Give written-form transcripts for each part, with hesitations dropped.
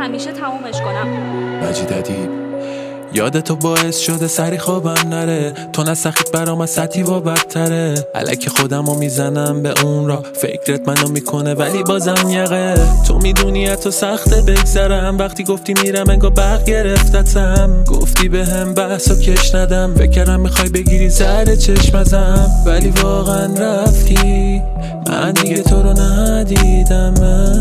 همیشه تمومش کنم. مجید ادیب. یادتو باعث شده سری خوابم نره، تو نسخیت برام از سطحی و بدتره. الکی خودمو میزنم به اون را، فکرت منو میکنه ولی بازم یقه. تو میدونی تو سخته بگذرم، وقتی گفتی میرم انگار برق گرفتتم. گفتی به هم بحثو کش ندم، فکرم میخوای بگیری زهر چشم ازم. ولی واقعا رفتی، من دیگه تو رو ندیدم.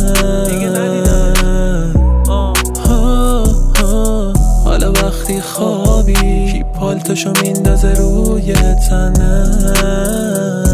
حالا وقتی خوابی کی پالتشو میندازه روی تنت.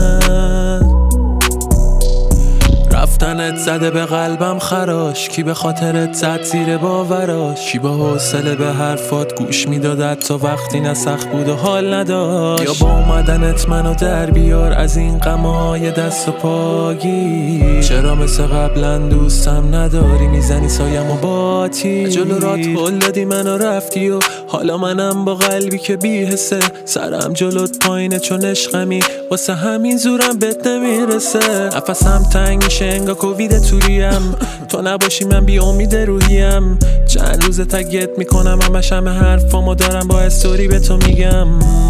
رفتنت زده به قلبم خراش، کی به خاطرت زد زیر باوراش. کی با حوصله به حرفات گوش میداد تا وقتی نسخ بود و حال نداشت. یا با اومدنت منو در بیار از این غمای دست و پاگی. چرا مثل قبلا دوستم نداری، میزنی سایم و باتی. جلو رات هل دادی منو رفتی و حالا منم با قلبی که بی حسه. سرم جلوت پایینه چون عشقمی، واسه همین زورم بهت نمیرسه. نفسم تنگ میشه انگار کووید توریم، تو نباشی من بی امید روحیم. چند روز تگت میکنم همش همه حرفامو دارم با استوری به تو میگم.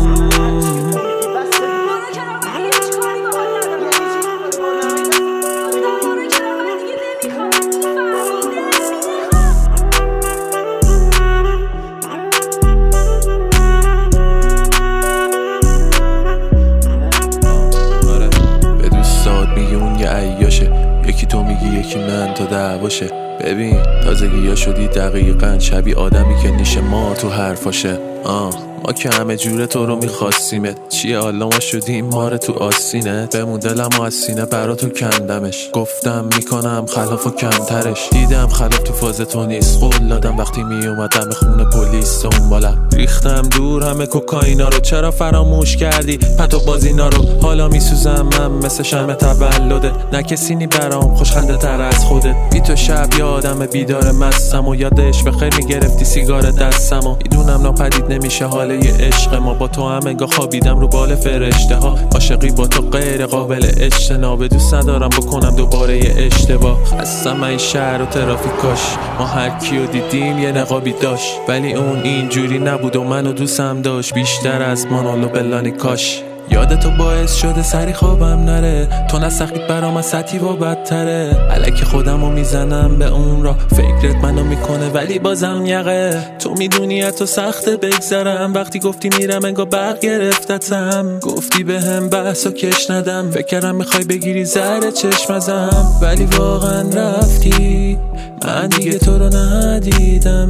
به دوستات میگی اون یه عیاشه، یکی تو میگی یکی من تا دعواشه. ببین تازگی ها شدی دقیقاً شبیه آدمی که نیشه ما تو حرفاشه. ما که همه جوره تو رو میخواستیمت، چیه حالا ما شدیم ماره تو آستینت. بمون دلم و از سینه برا تو کندمش، گفتم میکنم خلاف و کمترش. دیدم خلاف تو فاز تو نیست، قول دادم وقتی میومدم خونه پلیس دنبالم. ریختم دور همه کوکائینا رو، چرا فراموش کردی پتو بازینا رو. حالا میسوزم من مثل شمع تولدت، نه کسی نی برام خوشخنده تر از خودت. بی تو شب یادم بیدار مستم و یادش بخیر میگرفتی سیگار دستم. و میدونم ناپدید نمیشه حال یه عشق ما، با تو هم انگار خوابیدم رو بال فرشته ها. عاشقی با تو غیر قابل اجتناب، دوست ندارم بکنم دوباره یه اشتباه. خستم این شهر و ترافیکاش، ما هر کیو دیدیم یه نقابی داشت، ولی اون اینجوری نبود و منو دوستم داشت بیشتر از مانولو بلانی کاش. یادتو باعث شده سری خوابم نره، تو نسخیت برام از سطحی و بدتره. الکی خودمو میزنم به اون را، فکرت منو میکنه ولی بازم یقه. تو میدونی تو سخته بگذرم، وقتی گفتی میرم انگار برق گرفتتم. گفتی به هم بحثو کش ندم، فکرم میخوای بگیری زهر چشم ازم. ولی واقعا رفتی، من دیگه تو رو ندیدم.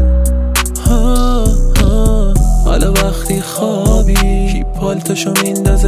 حالا وقتی خوابی کی پالتشو میندازه